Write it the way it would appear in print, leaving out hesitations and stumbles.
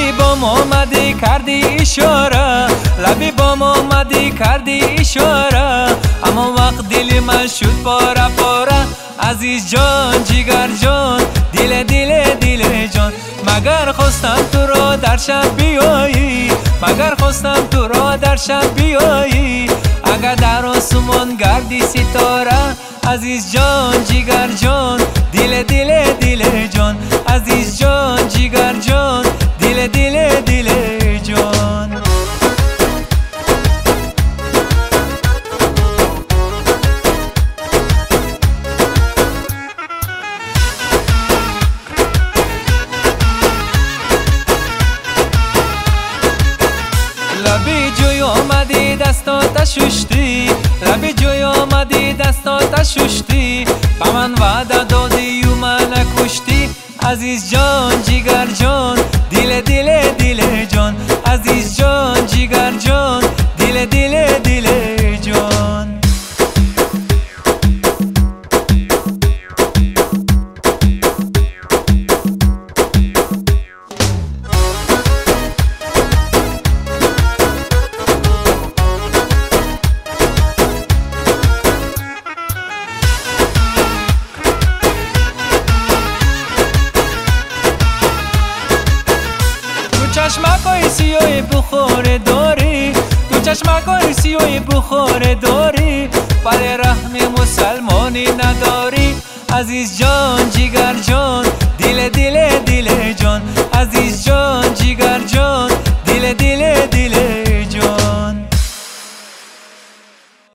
لبی بام آمدی کردی اشاره، لبی بام آمدی کردی اشاره، اما وقت دل من شد پاره پاره. عزیز جان جگر جان دل دل دل جان، مگر خواستم تو را در شب بیایی، مگر خواستم تو را در شب بیایی. اگر در آسمان گردی ستاره، عزیز جان جگر جان دل دل دل جان، عزیز جان جگر جان دل دل دل جان. لبی جوی آمدی دستات ششتی، لبی جوی آمدی دستات ششتی، با من وعده دادی و من کشتی. عزیز جان جگر جان دل دل دل جان، عزیز جان جگر جان دل دل دل جان. چشمکای سیاه بخور داری، تو چشمکای سیاه بخور داری، ولی رحم مسلمانی نداری. عزیز جان جگر جان دل دل دل جان، عزیز جان